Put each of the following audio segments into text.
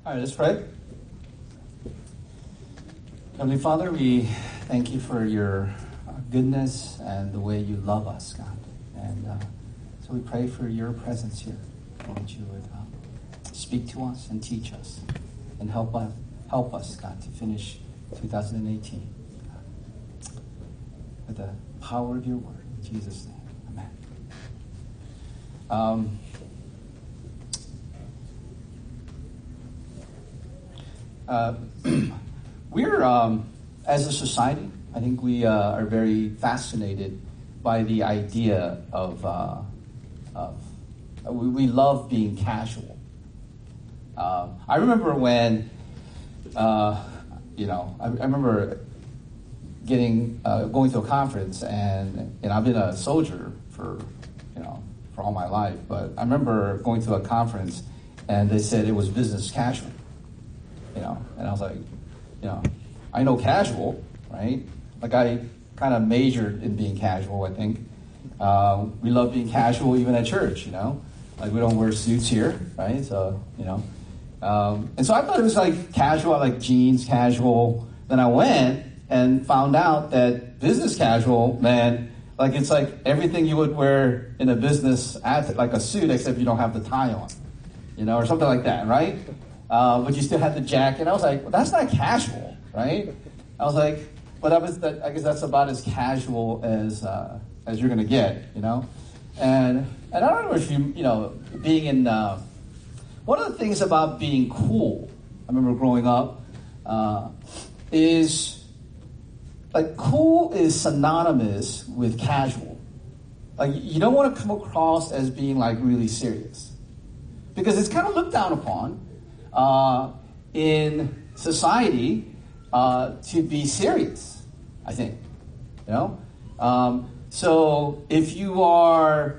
All right, let's pray. Heavenly Father, we thank you for your goodness and the way you love us, God. And so we pray for your presence here, and that you would speak to us and teach us and help us, God, to finish 2018 with the power of your word. In Jesus' name, amen. We're, as a society, I think we are very fascinated by the idea of we love being casual. I remember when, I remember going to a conference, and I've been a soldier for all my life, but I remember going to a conference, and they said it was business casual. And I was like, I know casual, right? Like I kind of majored in being casual, I think. We love being casual even at church, Like we don't wear suits here, right? So, and so I thought it was like casual, like jeans casual. Then I went and found out that business casual, man, like it's like everything you would wear in a business, like a suit, except you don't have the tie on, or something like that, right? But you still had the jacket. I was like, well, that's not casual, right? I was like, but I guess that's about as casual as you're going to get, And I don't know if being in, one of the things about being cool, I remember growing up, is like cool is synonymous with casual. Like you don't want to come across as being like really serious, because it's kind of looked down upon in society to be serious, I think. So if you are,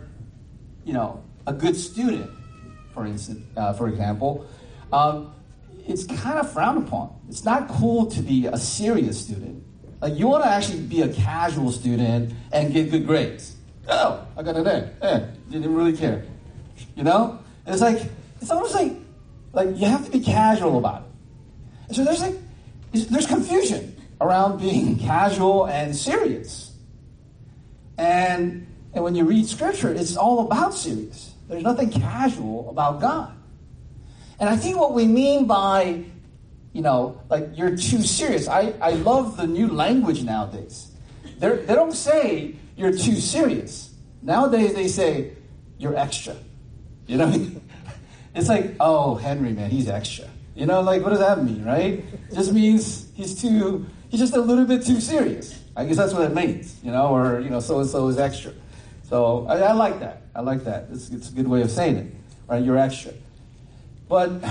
a good student, for example, it's kind of frowned upon. It's not cool to be a serious student. Like you want to actually be a casual student and get good grades. Oh, I got an A. Didn't really care. It's like it's almost like you have to be casual about it. And so there's confusion around being casual and serious. And when you read scripture, it's all about serious. There's nothing casual about God. And I think what we mean by, you're too serious. I love the new language nowadays. They don't say you're too serious. Nowadays they say you're extra. You know what I mean? It's like, oh, Henry, man, he's extra. What does that mean, right? It just means he's just a little bit too serious. I guess that's what it means, or, so-and-so is extra. So I like that. I like that. It's a good way of saying it, right? You're extra. But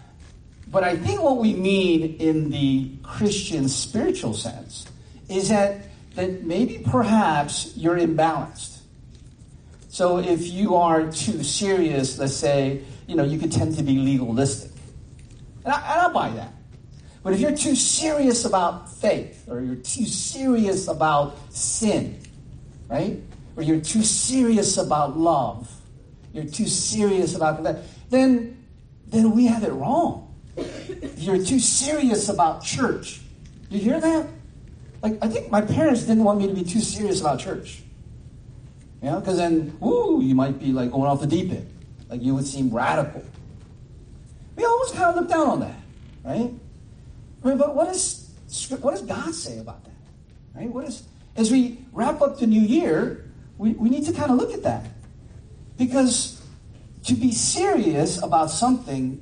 I think what we mean in the Christian spiritual sense is that maybe perhaps you're imbalanced. So if you are too serious, let's say, you could tend to be legalistic. And I buy that. But if you're too serious about faith, or you're too serious about sin, right? Or you're too serious about love, you're too serious about that, then we have it wrong. If you're too serious about church, you hear that? Like, I think my parents didn't want me to be too serious about church. Because then, you might be like going off the deep end. Like you would seem radical. We always kind of look down on that, right? But what does God say about that? Right? As we wrap up the new year, we need to kind of look at that. Because to be serious about something,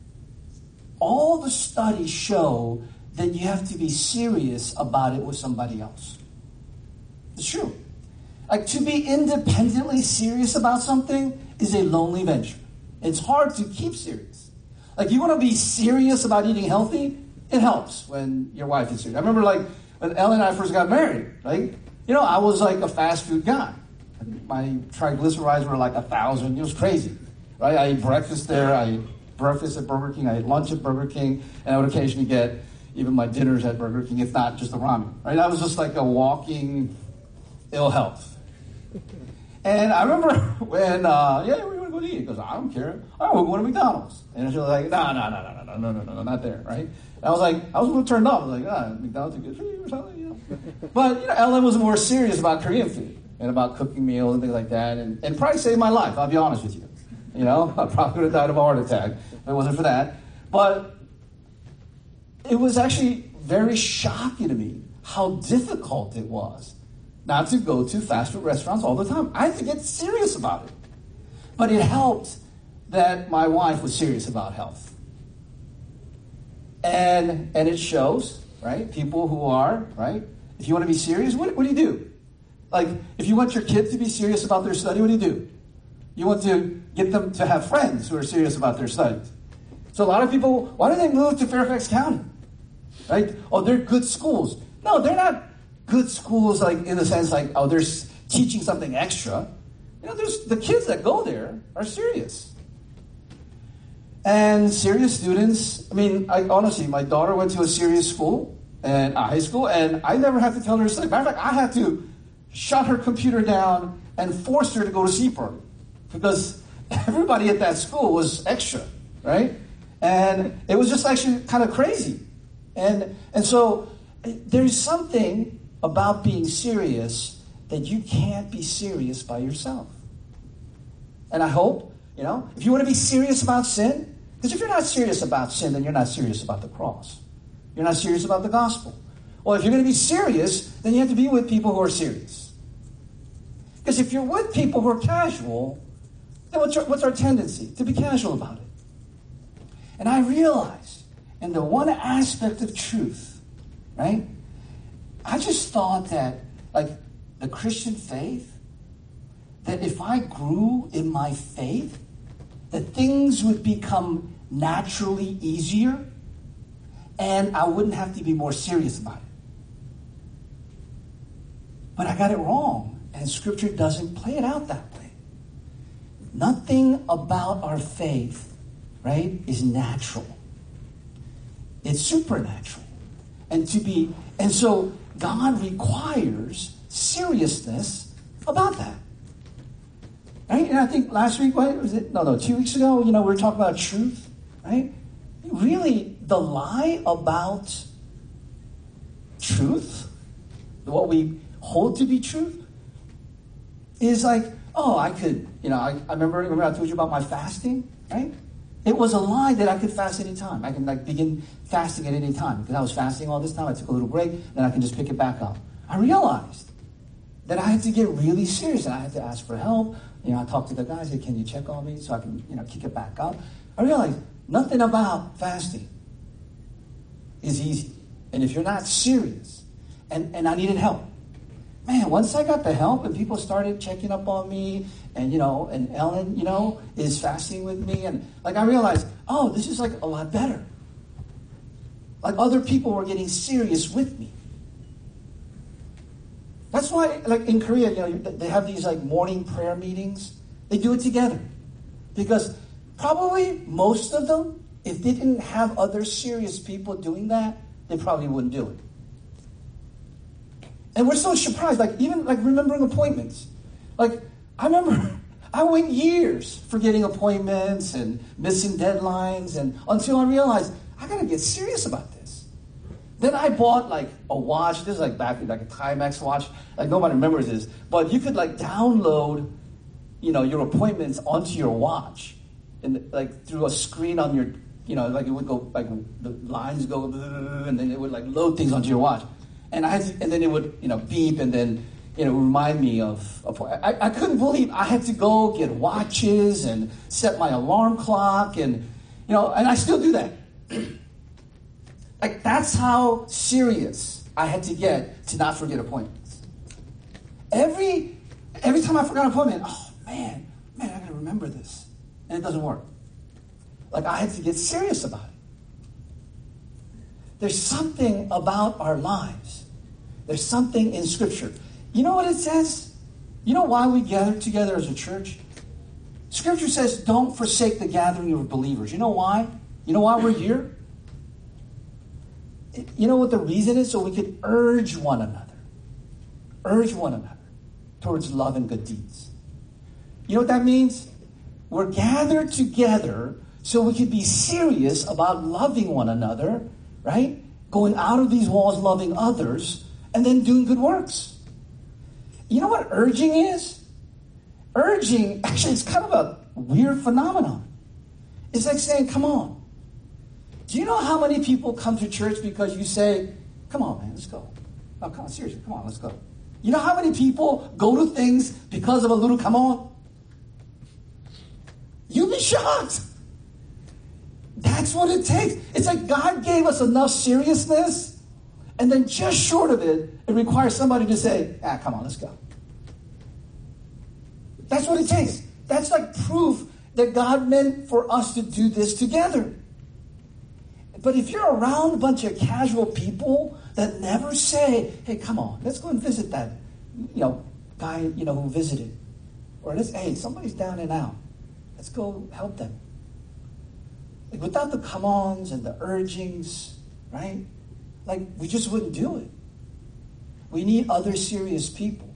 all the studies show that you have to be serious about it with somebody else. It's true. Like to be independently serious about something is a lonely venture. It's hard to keep serious. Like you want to be serious about eating healthy, it helps when your wife is serious. I remember when Ellen and I first got married, right? I was like a fast food guy. My triglycerides were like 1,000. It was crazy, right? I ate breakfast there. I ate breakfast at Burger King. I ate lunch at Burger King. And I would occasionally get even my dinners at Burger King, if not just the ramen, right? I was just like a walking ill health. And I remember when, we were going going to eat? He goes, I don't care. All right, we're going to McDonald's. And she was like, no, not there, right? And I was a little turned off. I was like, McDonald's is good for you or something, you know? But, Ellen was more serious about Korean food and about cooking meals and things like that, and probably saved my life, I'll be honest with you. I probably would have died of a heart attack if it wasn't for that. But it was actually very shocking to me how difficult it was not to go to fast food restaurants all the time. I had to get serious about it. But it helped that my wife was serious about health. And it shows, right? People who are, right? If you want to be serious, what do you do? Like, if you want your kids to be serious about their study, what do? You want to get them to have friends who are serious about their studies. So a lot of people, why do they move to Fairfax County? Right? Oh, they're good schools. No, they're not good schools like in the sense like, oh, they're teaching something extra. There's the kids that go there are serious. And serious students, honestly, my daughter went to a serious school and a high school, and I never had to tell her to study. Matter of fact, I had to shut her computer down and force her to go to sleep because everybody at that school was extra, right? And it was just actually kind of crazy. And so there's something about being serious that you can't be serious by yourself. And I hope, if you want to be serious about sin, because if you're not serious about sin, then you're not serious about the cross. You're not serious about the gospel. Well, if you're going to be serious, then you have to be with people who are serious. Because if you're with people who are casual, then what's our tendency? To be casual about it. And I realized, in the one aspect of truth, right? I just thought that, like, the Christian faith, that if I grew in my faith, that things would become naturally easier and I wouldn't have to be more serious about it. But I got it wrong, and Scripture doesn't play it out that way. Nothing about our faith, right, is natural. It's supernatural. And so God requires seriousness about that. Right? And I think last week, 2 weeks ago, we were talking about truth, right? Really, the lie about truth, what we hold to be truth, is like, oh, I could, I remember I told you about my fasting, right? It was a lie that I could fast any time. I can begin fasting at any time. Because I was fasting all this time, I took a little break, then I can just pick it back up. I realized that I had to get really serious, and I had to ask for help. I talked to the guys, I said, can you check on me so I can, kick it back up? I realized nothing about fasting is easy. And if you're not serious, and I needed help. Man, once I got the help and people started checking up on me, and and Ellen, is fasting with me, and I realized, oh, this is a lot better. Like other people were getting serious with me. That's why, in Korea, they have these morning prayer meetings. They do it together. Because probably most of them, if they didn't have other serious people doing that, they probably wouldn't do it. And we're so surprised, even remembering appointments. I remember I went years forgetting appointments and missing deadlines, and until I realized I got to get serious about this. Then I bought a watch. This is back in a Timex watch. Nobody remembers this, but you could download, your appointments onto your watch, and through a screen on your, it would go the lines go, and then it would load things onto your watch, and then it would beep, and then remind me of I couldn't believe I had to go get watches and set my alarm clock, and and I still do that. That's how serious I had to get to not forget appointments. Every time I forgot an appointment, oh man, I gotta remember this. And it doesn't work. I had to get serious about it. There's something about our lives. There's something in Scripture. You know what it says? You know why we gather together as a church? Scripture says, don't forsake the gathering of believers. You know why? You know why we're here? You know what the reason is? So we could urge one another towards love and good deeds. You know what that means? we're gathered together so we can be serious about loving one another, right? Going out of these walls, loving others, and then doing good works. You know what urging is? Urging, actually, it's kind of a weird phenomenon. It's like saying, come on. Do you know how many people come to church because you say, come on, man, let's go. No, come on, seriously, come on, let's go. You know how many people go to things because of a little come on? You'd be shocked. That's what it takes. It's like God gave us enough seriousness, and then just short of it, it requires somebody to say, come on, let's go. That's what it takes. That's like proof that God meant for us to do this together. But if you're around a bunch of casual people that never say, hey, come on, let's go and visit that, guy, who visited. Or hey, somebody's down and out. Let's go help them. Like, without the come-ons and the urgings, right? Like, we just wouldn't do it. We need other serious people.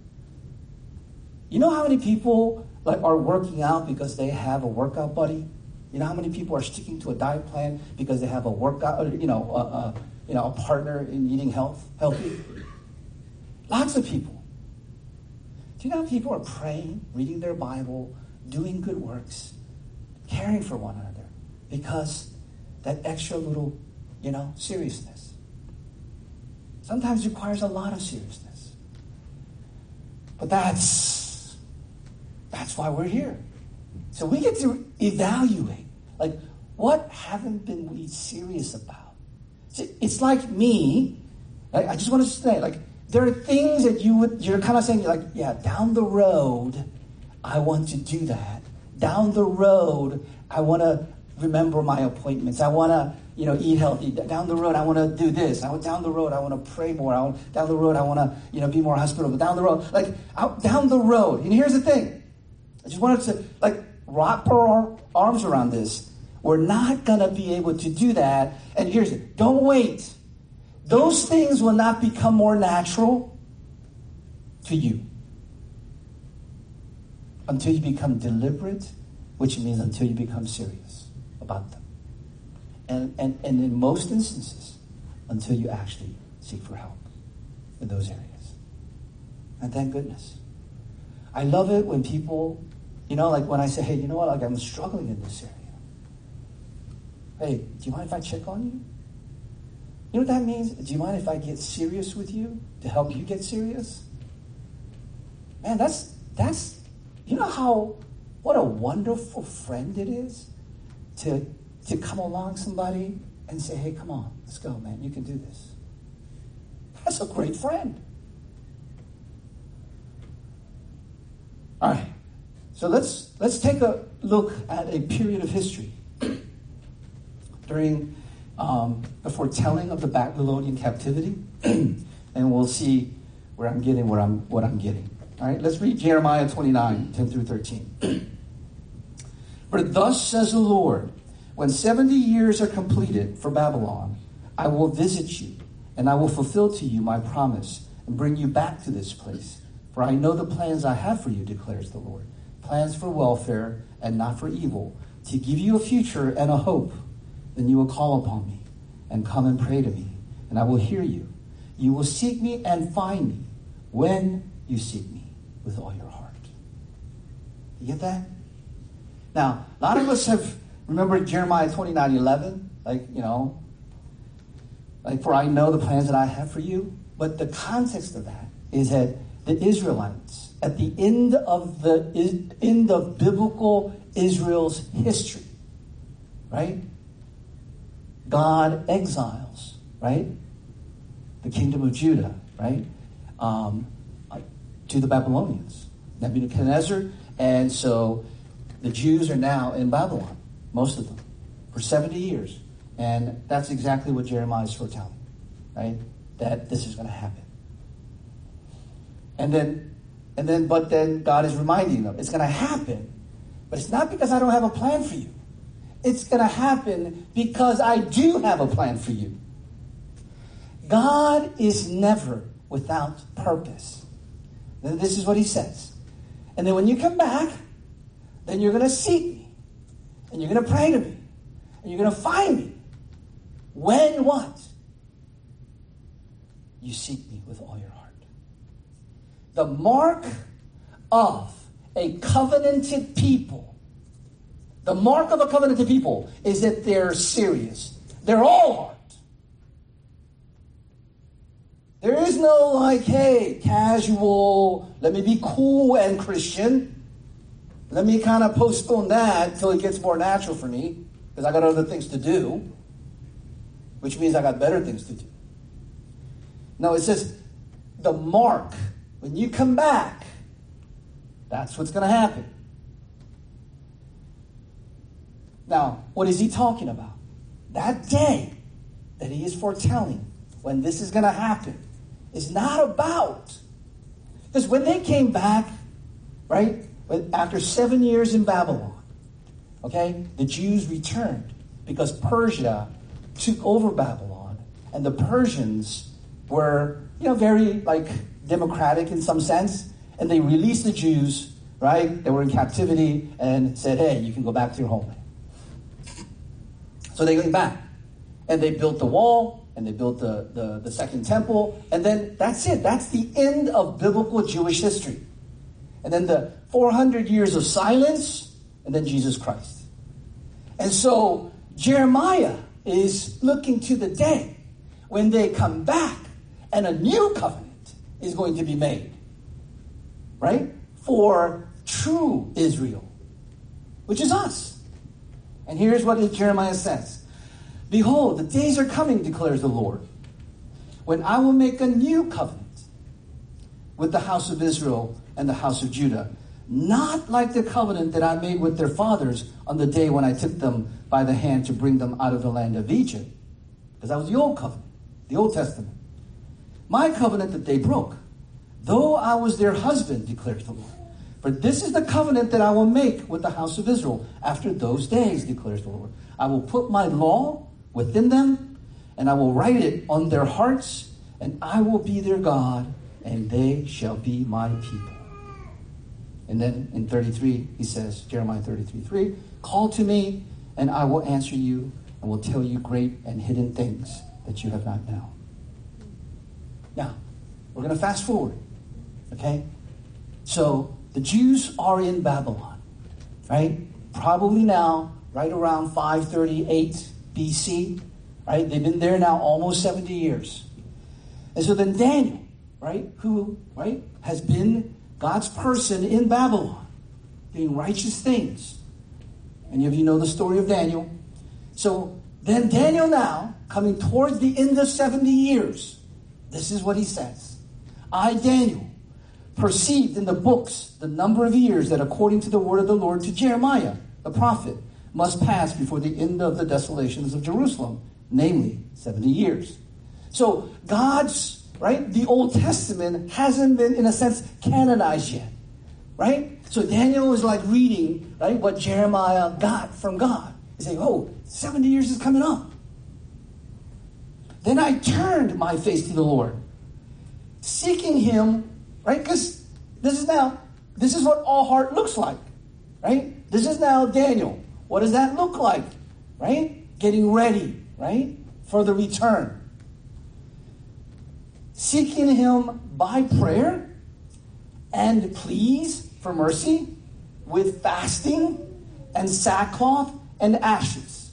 You know how many people are working out because they have a workout buddy? You know how many people are sticking to a diet plan because they have a workout, a partner in eating healthy? Lots of people. Do you know how people are praying, reading their Bible, doing good works, caring for one another? Because that extra little, seriousness sometimes requires a lot of seriousness. But that's why we're here. So we get to evaluate, what haven't been we serious about? See, it's like me, I just want to say, there are things that you're kind of saying, down the road, I want to do that. Down the road, I want to remember my appointments. I want to, eat healthy. Down the road, I want to do this. Down the road, I want to pray more. Down the road, I want to, be more hospitable. Down the road, down the road. And here's the thing. I just wanted to, wrap our arms around this. We're not going to be able to do that. And here's it. Don't wait. Those things will not become more natural to you until you become deliberate, which means until you become serious about them. And in most instances, until you actually seek for help in those areas. And thank goodness. I love it when people, when I say, hey, you know what, I'm struggling in this area. Hey, do you mind if I check on you? You know what that means? Do you mind if I get serious with you to help you get serious? Man, that's what a wonderful friend it is to come along somebody and say, hey, come on, let's go, man. You can do this. That's a great friend. All right. So let's take a look at a period of history during the foretelling of the Babylonian captivity, and we'll see where I'm getting what I'm getting. All right, let's read Jeremiah 29, 10 through 13. For thus says the Lord, when 70 years are completed for Babylon, I will visit you, and I will fulfill to you my promise, and bring you back to this place. For I know the plans I have for you, declares the Lord, plans for welfare and not for evil, to give you a future and a hope. Then you will call upon me and come and pray to me, and I will hear you. You will seek me and find me when you seek me with all your heart. You get that? Now, a lot of us have remembered Jeremiah 29:11, for I know the plans that I have for you. But the context of that is that the Israelites, at the end of biblical Israel's history, right? God exiles, right? The kingdom of Judah, right? To the Babylonians, Nebuchadnezzar. And so the Jews are now in Babylon, most of them, for 70 years. And that's exactly what Jeremiah is foretelling, right? That this is going to happen. But then God is reminding them, it's going to happen, but it's not because I don't have a plan for you. It's going to happen because I do have a plan for you. God is never without purpose. Then this is what he says. And then when you come back, then you're going to seek me. And you're going to pray to me. And you're going to find me. When what? You seek me with all your heart. The mark of a covenanted people, the mark of a covenanted people is that they're serious. They're all heart. There is no like, hey, casual, let me be cool and Christian. Let me kind of postpone that until it gets more natural for me because I got other things to do, which means I got better things to do. No, it says the mark, when you come back, that's what's going to happen. Now, what is he talking about? That day that he is foretelling when this is going to happen is not about, because when they came back, right, after 7 years in Babylon, okay, the Jews returned because Persia took over Babylon, and the Persians were, very like democratic in some sense, and they released the Jews, right? They were in captivity and said, hey, you can go back to your homeland. So they went back, and they built the wall, and they built the second temple, and then that's it. That's the end of biblical Jewish history. And then the 400 years of silence, and then Jesus Christ. And so Jeremiah is looking to the day when they come back, and a new covenant is going to be made, right? For true Israel, which is us. And here's what Jeremiah says. Behold, the days are coming, declares the Lord, when I will make a new covenant with the house of Israel and the house of Judah, not like the covenant that I made with their fathers on the day when I took them by the hand to bring them out of the land of Egypt. Because that was the old covenant, the Old Testament. My covenant that they broke, though I was their husband, declares the Lord. For this is the covenant that I will make with the house of Israel after those days, declares the Lord. I will put my law within them, and I will write it on their hearts, and I will be their God, and they shall be my people. And then in 33, he says, Jeremiah 33:3, call to me, and I will answer you, and will tell you great and hidden things that you have not known. Now, we're going to fast forward, okay? So, the Jews are in Babylon, right? Probably now, right around 538 BC, right? They've been there now almost 70 years. And so then Daniel, right, who, right, has been God's person in Babylon, doing righteous things. Any of you know the story of Daniel? So then Daniel now, coming towards the end of 70 years, this is what he says. I, Daniel, perceived in the books the number of years that according to the word of the Lord to Jeremiah, the prophet, must pass before the end of the desolations of Jerusalem, namely 70 years. So God's, right, the Old Testament hasn't been, in a sense, canonized yet, right? So Daniel is like reading, right, what Jeremiah got from God. He's saying, 70 years is coming up. Then I turned my face to the Lord, seeking him, right? Because this is what all heart looks like, right? This is now Daniel. What does that look like, right? Getting ready, right, for the return. Seeking him by prayer and pleas for mercy with fasting and sackcloth and ashes.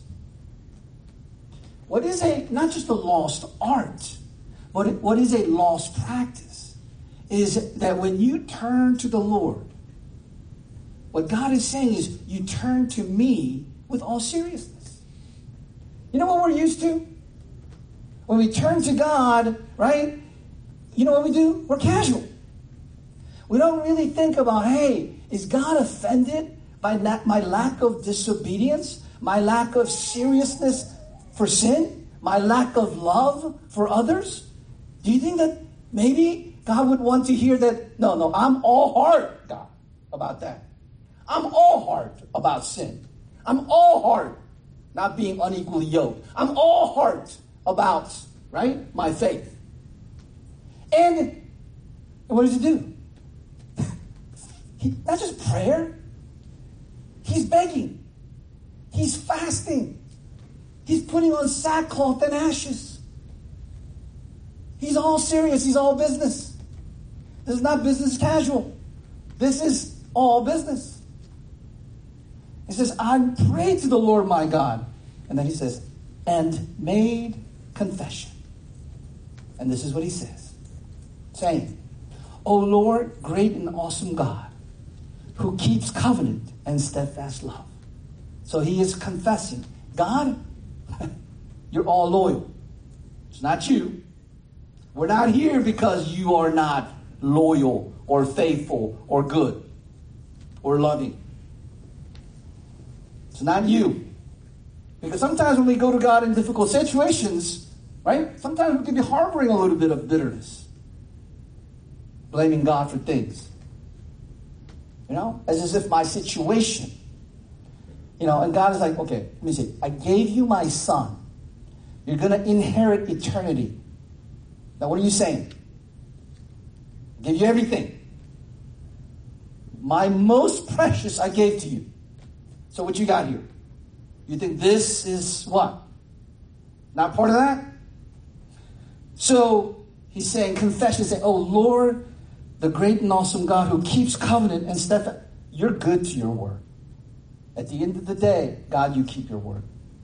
What is not just a lost art, but what is a lost practice is that when you turn to the Lord, what God is saying is you turn to me with all seriousness. You know what we're used to? When we turn to God, right? You know what we do? We're casual. We don't really think about, hey, is God offended by my lack of disobedience? My lack of seriousness for sin? My lack of love for others? Do you think that maybe God would want to hear that? No, I'm all heart, God, about that. I'm all heart about sin. I'm all heart not being unequally yoked. I'm all heart about, right, my faith. And what does he do? Not just prayer. He's begging. He's fasting. He's putting on sackcloth and ashes. He's all serious. He's all business. This is not business casual. This is all business. He says, I prayed to the Lord my God. And then he says, and made confession. And this is what he says. Saying, O Lord, great and awesome God, who keeps covenant and steadfast love. So he is confessing, God, you're all loyal. It's not you. We're not here because you are not loyal or faithful or good or loving. It's not you. Because sometimes when we go to God in difficult situations, right? Sometimes we can be harboring a little bit of bitterness. Blaming God for things. You know? As if my situation. You know, and God is like, okay, let me see. I gave you my son. You're going to inherit eternity. Now what are you saying? I gave you everything. My most precious I gave to you. So what you got here? You think this is what? Not part of that? So he's saying, confession, saying, oh Lord, the great and awesome God who keeps covenant and steadfast. You're good to your word. At the end of the day, God, you keep your word.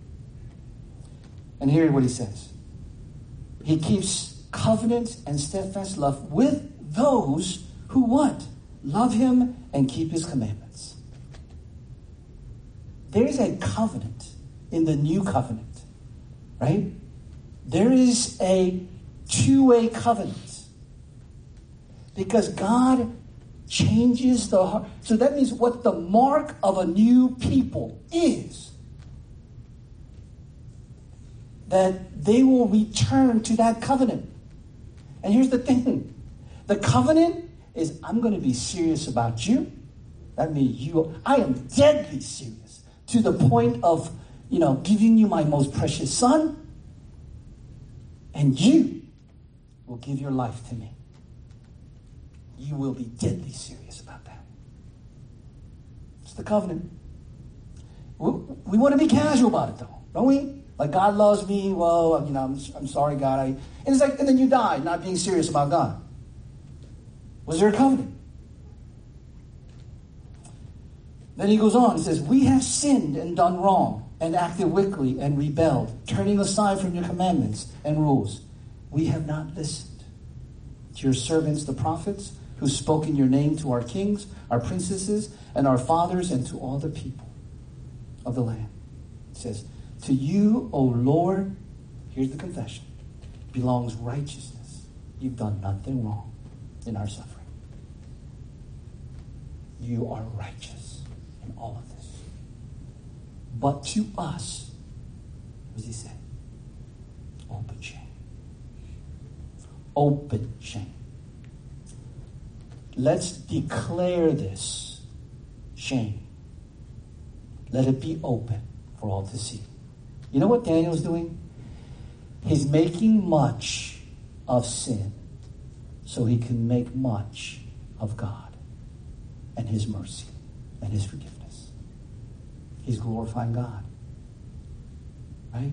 And here's what he says. He keeps covenant and steadfast love with those who what? Love him and keep his commandments. There is a covenant in the new covenant, right? There is a two-way covenant. Because God changes the heart. So that means what the mark of a new people is. That they will return to that covenant. And here's the thing. The covenant is, I'm going to be serious about you. That means I am deadly serious. To the point of, giving you my most precious son. And you will give your life to me. You will be deadly serious about that. It's the covenant. We want to be casual about it, though, don't we? Like, God loves me. Well, I'm sorry, God. And it's like, and then you die not being serious about God. Was there a covenant? Then he goes on. He says, we have sinned and done wrong and acted wickedly and rebelled, turning aside from your commandments and rules. We have not listened to your servants, the prophets, who spoke in your name to our kings, our princesses, and our fathers, and to all the people of the land. It says, to you, O Lord, here's the confession, belongs righteousness. You've done nothing wrong in our suffering. You are righteous in all of this. But to us, what does he say? Open shame. Open shame. Let's declare this shame. Let it be open for all to see. You know what Daniel's doing? He's making much of sin so he can make much of God and his mercy and his forgiveness. He's glorifying God. Right?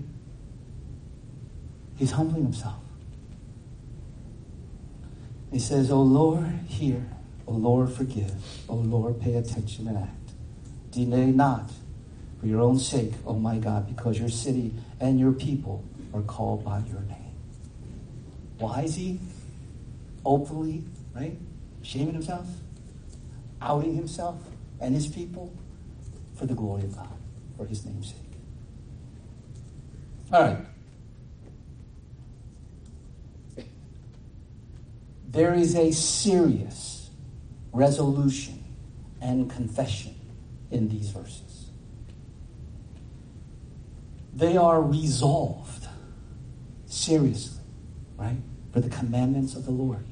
He's humbling himself. He says, O Lord, hear. O Lord, forgive. O Lord, pay attention and act. Delay not for your own sake, O my God, because your city and your people are called by your name. Why is he openly, right, shaming himself, outing himself and his people? For the glory of God, for his name's sake. All right. There is a serious resolution and confession in these verses. They are resolved seriously, right, for the commandments of the Lord.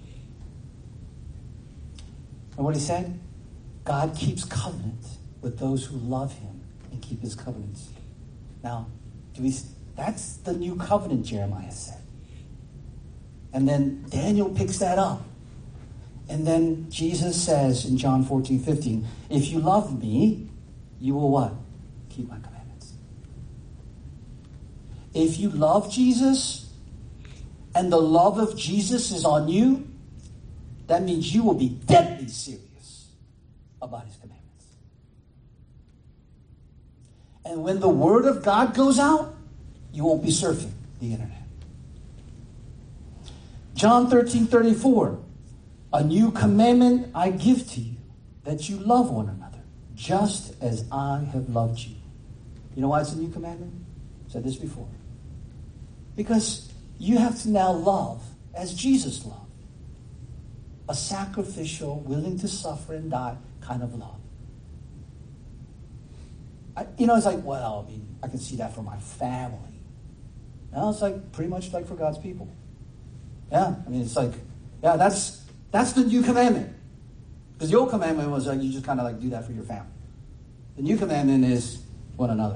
And what he said? God keeps covenant with those who love him and keep his covenants. Now, that's the new covenant, Jeremiah said. And then Daniel picks that up. And then Jesus says in John 14:15, if you love me, you will what? Keep my commandments. If you love Jesus and the love of Jesus is on you, that means you will be deadly serious about his commandments. And when the word of God goes out, you won't be surfing the internet. John 13:34, a new commandment I give to you, that you love one another, just as I have loved you. You know why it's a new commandment? I've said this before. Because you have to now love as Jesus loved. A sacrificial, willing to suffer and die kind of love. It's like, well, I can see that for my family. No, it's like pretty much like for God's people. Yeah, it's like, yeah, that's the new commandment. Because the old commandment was like, you just kind of like do that for your family. The new commandment is one another.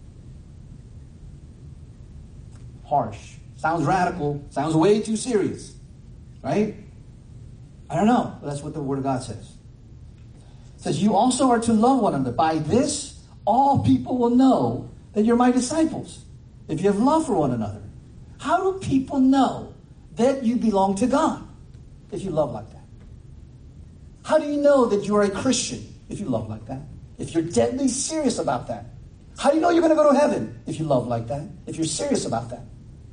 Harsh. Sounds radical. Sounds way too serious. Right? I don't know. But that's what the Word of God says. It says, you also are to love one another. By this, all people will know that you're my disciples, if you have love for one another. How do people know that you belong to God if you love like that? How do you know that you are a Christian if you love like that? If you're deadly serious about that? How do you know you're going to go to heaven if you love like that? If you're serious about that?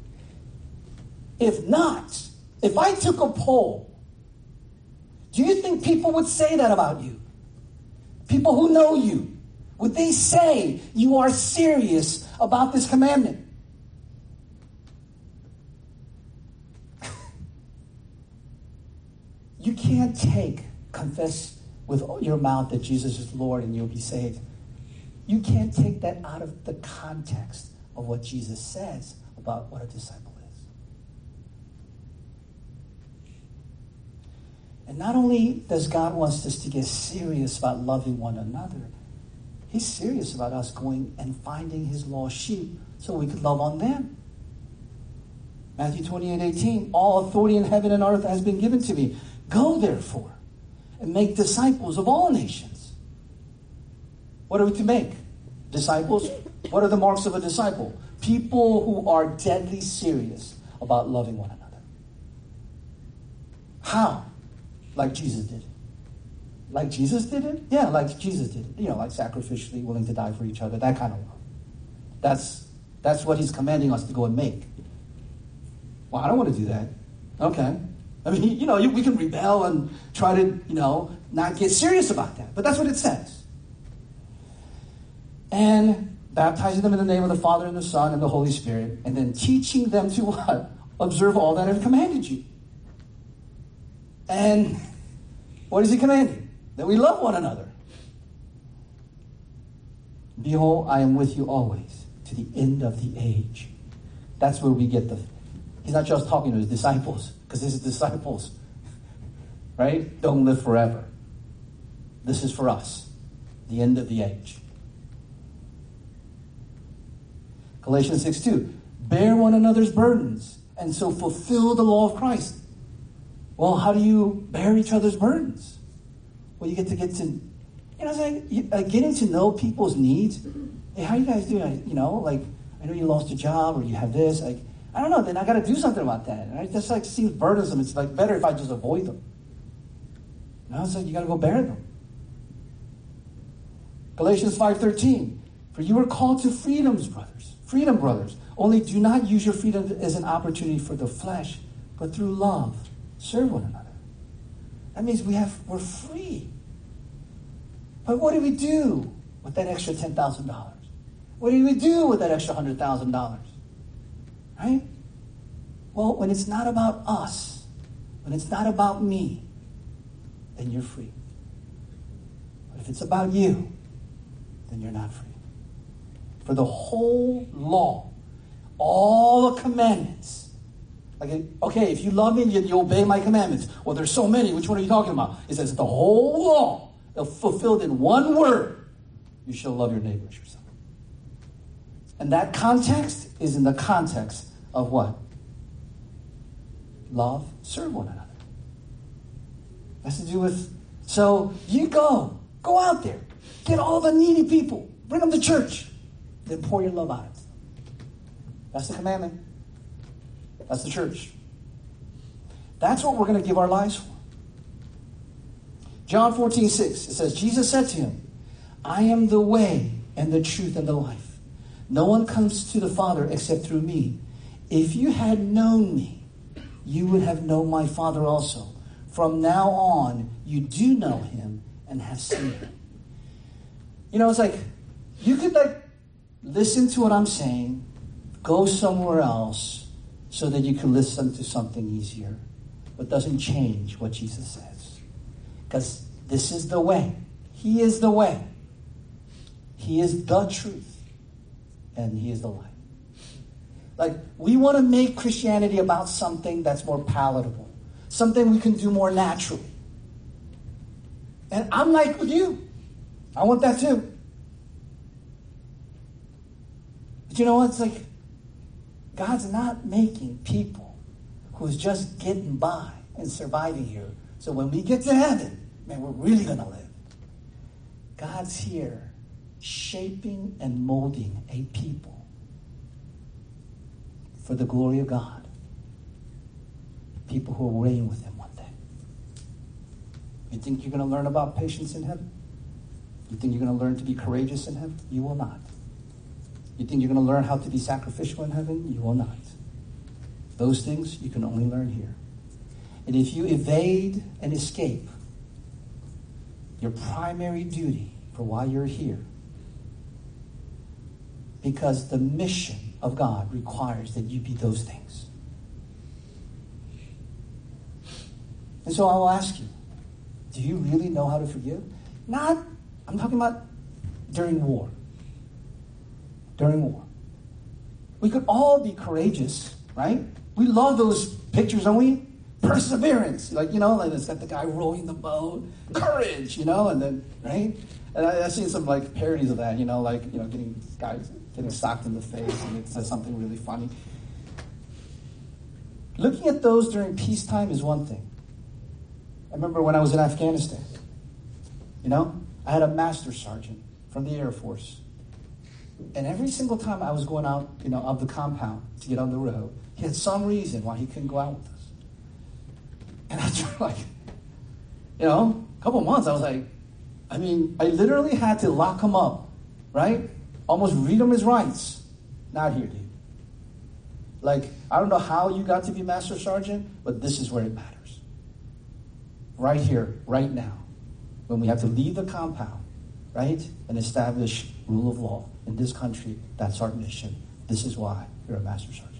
If not, if I took a poll, do you think people would say that about you? People who know you, would they say you are serious about this commandment? You can't confess with your mouth that Jesus is Lord and you'll be saved. You can't take that out of the context of what Jesus says about what a disciple is. And not only does God want us to get serious about loving one another, he's serious about us going and finding his lost sheep so we could love on them. Matthew 28:18, all authority in heaven and earth has been given to me. Go, therefore, and make disciples of all nations. What are we to make? Disciples? What are the marks of a disciple? People who are deadly serious about loving one another. How? Like Jesus did. Like Jesus did it? Yeah, like Jesus did it. Like sacrificially willing to die for each other. That kind of love. That's what he's commanding us to go and make. Well, I don't want to do that. Okay. We can rebel and try to, not get serious about that. But that's what it says. And baptizing them in the name of the Father and the Son and the Holy Spirit. And then teaching them to what? Observe all that I've commanded you. And what is he commanding? That we love one another. Behold, I am with you always to the end of the age. That's where we get he's not just talking to his disciples, because his disciples, right, don't live forever. This is for us, the end of the age. Galatians 6:2, bear one another's burdens and so fulfill the law of Christ. Well, how do you bear each other's burdens? Well, you get to, getting to know people's needs. Hey, how you guys doing? I know you lost your job or you have this. I don't know. Then I got to do something about that. Right? It just seems burdensome. It's better if I just avoid them. It's you got to go bear them. Galatians 5:13, for you are called to freedom, brothers. Only do not use your freedom as an opportunity for the flesh, but through love. Serve one another. That means we're free. But what do we do with that extra $10,000? What do we do with that extra $100,000? Right? Well, when it's not about us, when it's not about me, then you're free. But if it's about you, then you're not free. For the whole law, all the commandments, okay, if you love me, you obey my commandments. Well, there's so many. Which one are you talking about? It says the whole law fulfilled in one word. You shall love your neighbor as yourself. And that context is in the context of what? Love, serve one another. That's to do with, so you go out there. Get all the needy people. Bring them to church. Then pour your love out. That's the commandment. That's the church. That's what we're going to give our lives for. John 14:6, it says, Jesus said to him, I am the way and the truth and the life. No one comes to the Father except through me. If you had known me, you would have known my Father also. From now on, you do know him and have seen him. You know, it's like, you could listen to what I'm saying, go somewhere else so that you can listen to something easier. But doesn't change what Jesus says. Because this is the way. He is the way. He is the truth. And he is the light. Like, we want to make Christianity about something that's more palatable. Something we can do more naturally. And I'm like with you. I want that too. But you know what? It's like, God's not making people who's just getting by and surviving here. So when we get to heaven, man, we're really going to live. God's here shaping and molding a people for the glory of God. People who will reign with him one day. You think you're going to learn about patience in heaven? You think you're going to learn to be courageous in heaven? You will not. You think you're going to learn how to be sacrificial in heaven? You will not. Those things you can only learn here. And if you evade and escape your primary duty for why you're here, because the mission of God requires that you be those things. And so I will ask you, do you really know how to forgive? I'm talking about during war. During war. We could all be courageous, right? We love those pictures, don't we? Perseverance. Like it's got the guy rowing the boat. Courage, and then, right? And I've seen some, parodies of that, getting guys getting socked in the face, and it says something really funny. Looking at those during peacetime is one thing. I remember when I was in Afghanistan, I had a master sergeant from the Air Force. And every single time I was going out, of the compound to get on the road, he had some reason why he couldn't go out with us. And after a couple months, I was like, I literally had to lock him up, right? Almost read him his rights. Not here, dude. I don't know how you got to be master sergeant, but this is where it matters. Right here, right now, when we have to leave the compound, right, and establish rule of law in this country, that's our mission. This is why you're a master sergeant.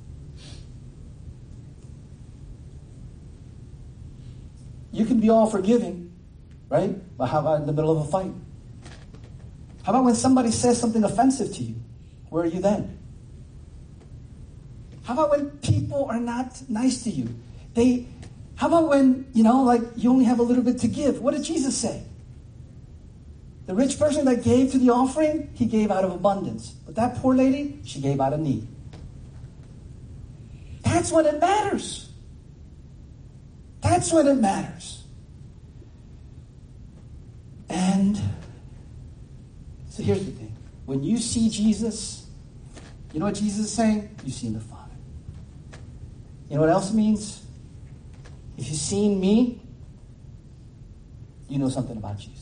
You can be all forgiving, right? But how about in the middle of a fight? How about when somebody says something offensive to you? Where are you then? How about when people are not nice to you? How about when, you only have a little bit to give? What did Jesus say? The rich person that gave to the offering, he gave out of abundance. But that poor lady, she gave out of need. That's when it matters. That's when it matters. And so here's the thing. When you see Jesus, you know what Jesus is saying? You've seen the Father. You know what else it means? If you've seen me, you know something about Jesus.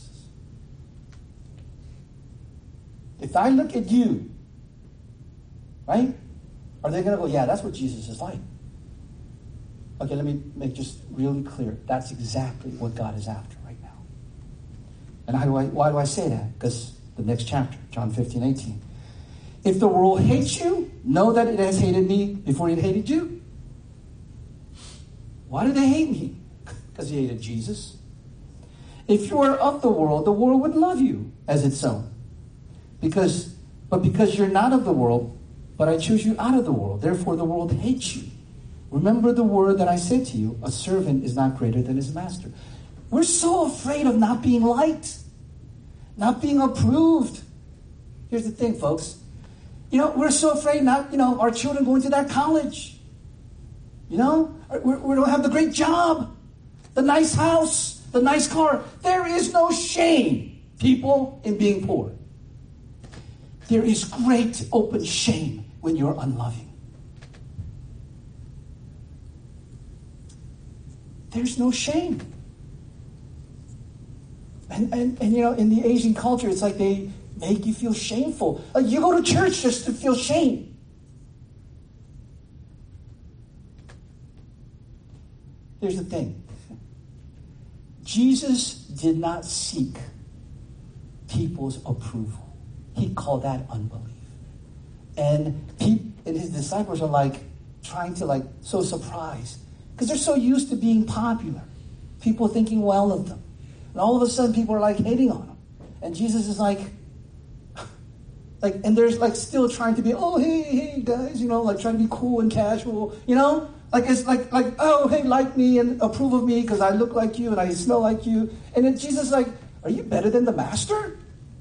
If I look at you, right? Are they going to go, yeah, that's what Jesus is like? Okay, let me make just really clear. That's exactly what God is after right now. And why do I say that? Because the next chapter, John 15:18. If the world hates you, know that it has hated me before it hated you. Why do they hate me? Because he hated Jesus. If you are of the world would love you as its own. Because you're not of the world, but I choose you out of the world. Therefore the world hates you. Remember the word that I said to you, a servant is not greater than his master. We're so afraid of not being liked, not being approved. Here's the thing, folks. We're so afraid not, our children going to that college. We don't have the great job, the nice house, the nice car. There is no shame. people in being poor. There is great open shame when you're unloving. There's no shame. And in the Asian culture, it's like they make you feel shameful. Like you go to church just to feel shame. Here's the thing. Jesus did not seek people's approval. He called that unbelief. And his disciples are trying to so surprised. Because they're so used to being popular. People thinking well of them. And all of a sudden people are hating on them. And Jesus is and they're still trying to be, oh, hey guys, trying to be cool and casual, it's oh, hey, like me and approve of me because I look like you and I smell like you. And then Jesus is are you better than the master?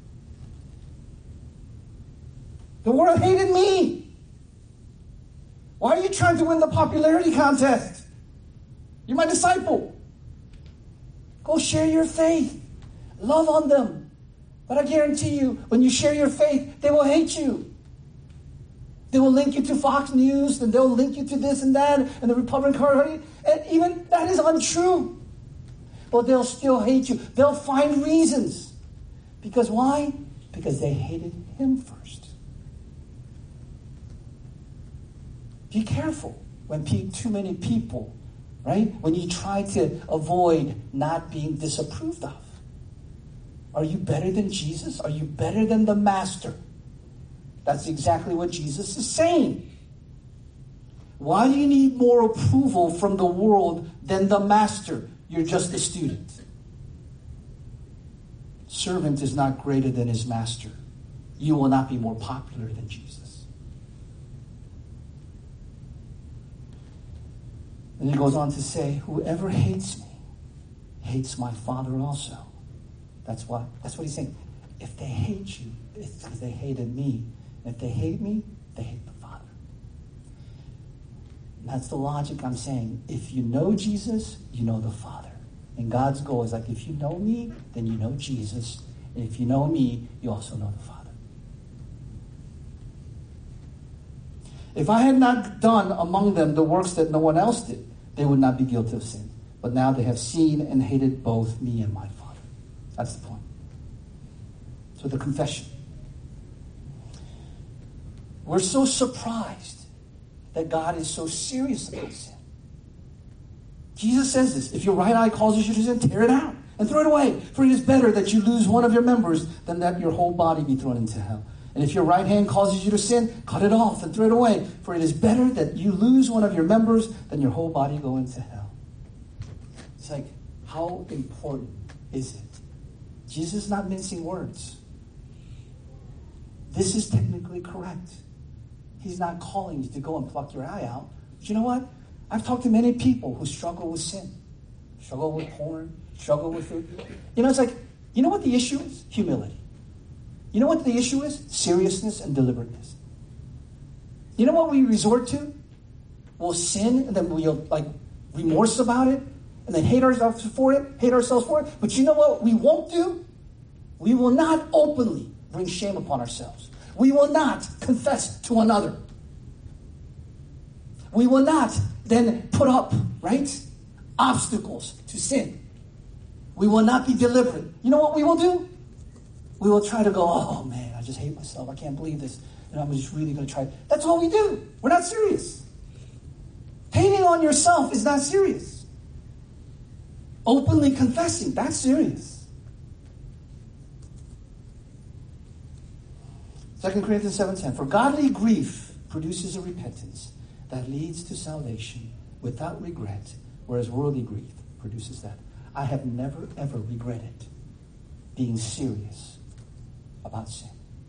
The world hated me. Why are you trying to win the popularity contest? You're my disciple. Go share your faith. Love on them. But I guarantee you, when you share your faith, they will hate you. They will link you to Fox News, and they'll link you to this and that, and the Republican Party. And even that is untrue. But they'll still hate you. They'll find reasons. Because why? Because they hated him first. Be careful when too many people, right? When you try to avoid not being disapproved of. Are you better than Jesus? Are you better than the master? That's exactly what Jesus is saying. Why do you need more approval from the world than the master? You're just a student. Servant is not greater than his master. You will not be more popular than Jesus. And he goes on to say, whoever hates me hates my Father also. That's what he's saying. If they hate you, it's because they hated me. And if they hate me, they hate the Father. And that's the logic I'm saying. If you know Jesus, you know the Father. And God's goal is if you know me, then you know Jesus. And if you know me, you also know the Father. If I had not done among them the works that no one else did, they would not be guilty of sin. But now they have seen and hated both me and my Father. That's the point. So the confession. We're so surprised that God is so serious about sin. Jesus says this, if your right eye causes you to sin, tear it out and throw it away. For it is better that you lose one of your members than that your whole body be thrown into hell. And if your right hand causes you to sin, cut it off and throw it away. For it is better that you lose one of your members than your whole body go into hell. It's how important is it? Jesus is not mincing words. This is technically correct. He's not calling you to go and pluck your eye out. But you know what? I've talked to many people who struggle with sin, struggle with porn, struggle with food. It's you know what the issue is? Humility. You know what the issue is? Seriousness and deliberateness. You know what we resort to? We'll sin and then we'll remorse about it and then hate ourselves for it. But you know what we won't do? We will not openly bring shame upon ourselves. We will not confess to another. We will not then put up, obstacles to sin. We will not be deliberate. You know what we will do? We will try to go, oh man, I just hate myself. I can't believe this. And I'm just really going to try. That's all we do. We're not serious. Hating on yourself is not serious. Openly confessing, that's serious. 2 Corinthians 7:10. For godly grief produces a repentance that leads to salvation without regret, whereas worldly grief produces that. I have never, ever regretted being serious about sin.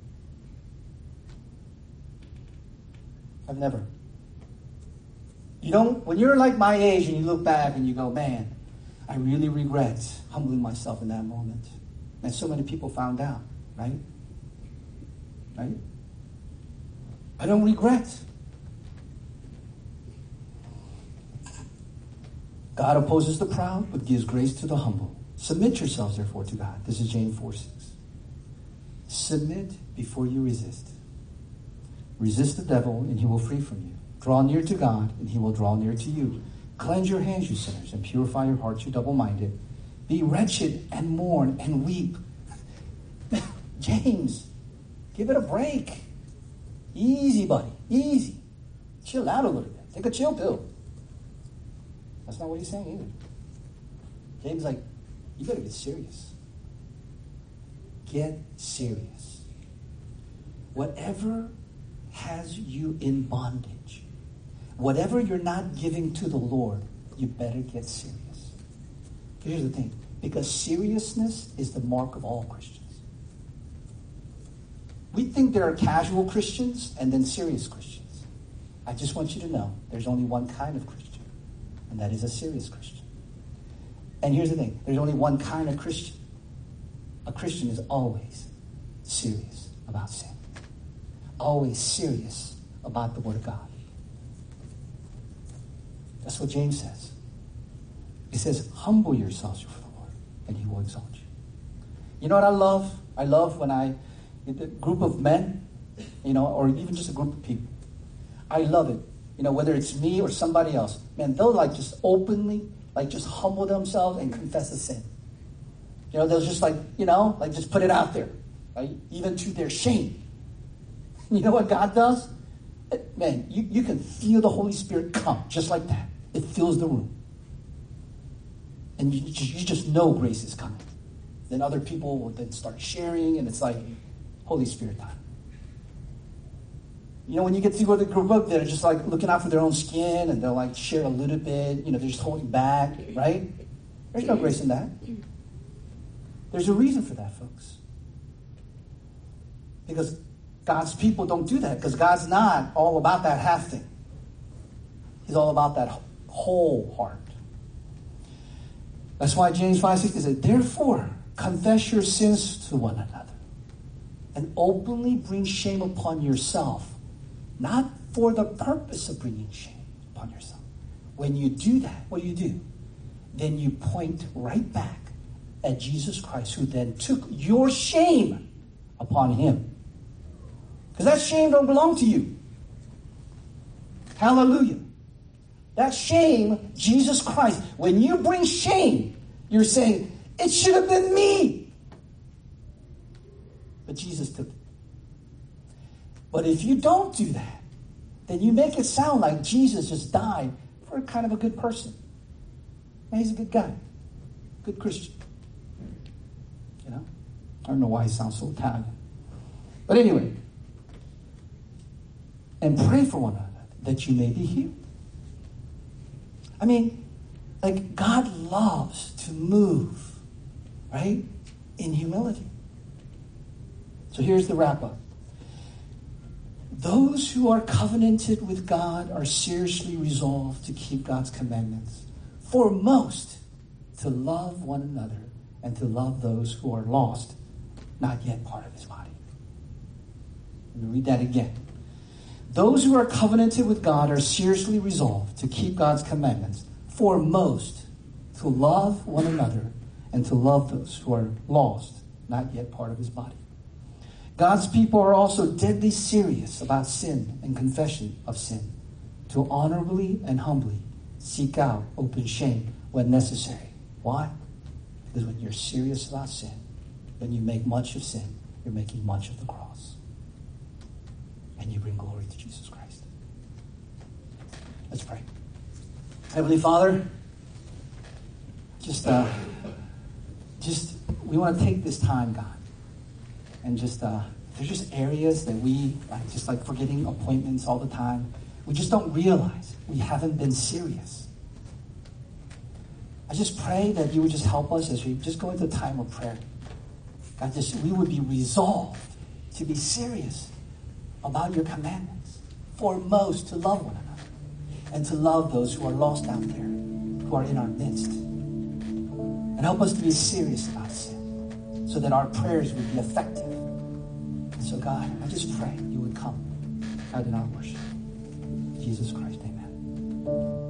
I've never. When you're my age and you look back and you go, man, I really regret humbling myself in that moment. And so many people found out, right? Right? I don't regret. God opposes the proud, but gives grace to the humble. Submit yourselves, therefore, to God. This is James 4:6. Submit before you resist. Resist the devil, and he will flee from you. Draw near to God, and he will draw near to you. Cleanse your hands, you sinners, and purify your hearts, you double-minded. Be wretched and mourn and weep. James, give it a break. Easy, buddy. Easy. Chill out a little bit. Take a chill pill. That's not what he's saying either. James is like, you better get serious. Get serious. Whatever has you in bondage, whatever you're not giving to the Lord, you better get serious. Here's the thing. Because seriousness is the mark of all Christians. We think there are casual Christians and then serious Christians. I just want you to know there's only one kind of Christian, and that is a serious Christian. And here's the thing. There's only one kind of Christian. A Christian is always serious about sin. Always serious about the Word of God. That's what James says. He says, humble yourselves before the Lord, and he will exalt you. You know what I love? I love when a group of men, or even just a group of people. I love it. Whether it's me or somebody else. Man, they'll just openly, just humble themselves and confess a sin. They'll just just put it out there. Right? Even to their shame. You know what God does? Man, you can feel the Holy Spirit come just like that. It fills the room. And you just know grace is coming. Then other people will then start sharing, and it's like Holy Spirit time. When you get to go to the group up, they're just looking out for their own skin, and they'll share a little bit. They're just holding back, right? There's no grace in that. There's a reason for that, folks. Because God's people don't do that, because God's not all about that half thing. He's all about that whole heart. That's why James 5:16 said, therefore, confess your sins to one another and openly bring shame upon yourself, not for the purpose of bringing shame upon yourself. When you do that, what do? Then you point right back at Jesus Christ, who then took your shame upon him. Because that shame don't belong to you. Hallelujah. That shame, Jesus Christ. When you bring shame, you're saying, it should have been me. But Jesus took it. But if you don't do that, then you make it sound like Jesus just died for kind of a good person. And he's a good guy. Good Christian. I don't know why he sounds so Italian. But anyway. And pray for one another that you may be healed. God loves to move, right? In humility. So here's the wrap up. Those who are covenanted with God are seriously resolved to keep God's commandments. Foremost, to love one another and to love those who are lost, not yet part of his body. Let me read that again. Those who are covenanted with God are seriously resolved to keep God's commandments. Foremost, to love one another and to love those who are lost, not yet part of his body. God's people are also deadly serious about sin and confession of sin, to honorably and humbly seek out open shame when necessary. Why? Because when you're serious about sin, when you make much of sin, you're making much of the cross. And you bring glory to Jesus Christ. Let's pray. Heavenly Father, we want to take this time, God, and there's just areas that we just forgetting appointments all the time. We just don't realize we haven't been serious. I just pray that you would just help us as we just go into a time of prayer. God, we would be resolved to be serious about your commandments. Foremost, to love one another and to love those who are lost out there, who are in our midst. And help us to be serious about sin so that our prayers would be effective. And so, God, I just pray you would come, God, in our worship. Jesus Christ, amen.